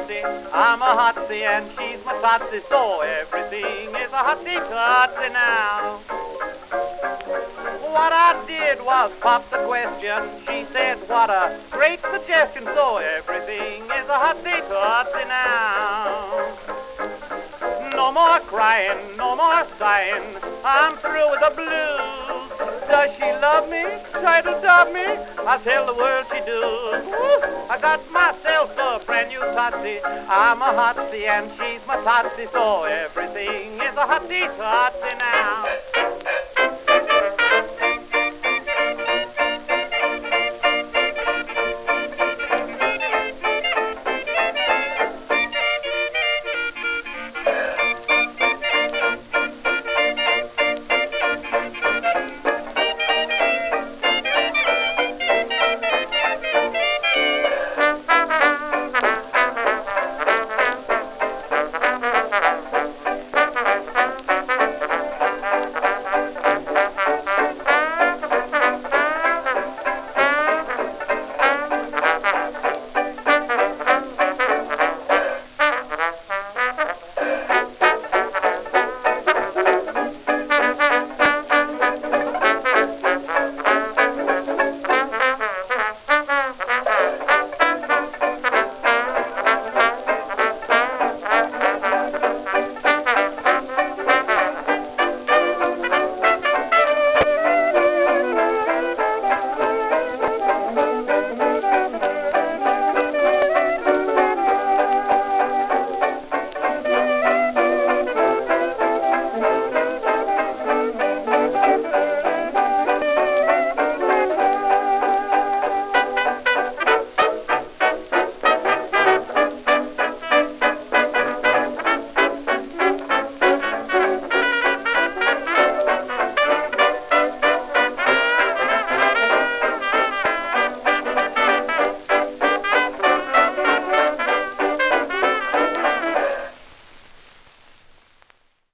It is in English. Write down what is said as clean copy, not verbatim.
Tootsie, I'm a Hotsy and she's my Tootsie, so everything is a Hotsy Tootsie now. What I did was pop the question. She said, what a great suggestion, so everything is a Hotsy Tootsie now. No more crying, no more sighing, I'm through with the blues. Does she love me? Try to stop me? I tell the world she does. Woo! I got myself a brand new Tootsie. I'm a Hotsy and she's my Tootsie, so everything is a Hotsy Tootsie now.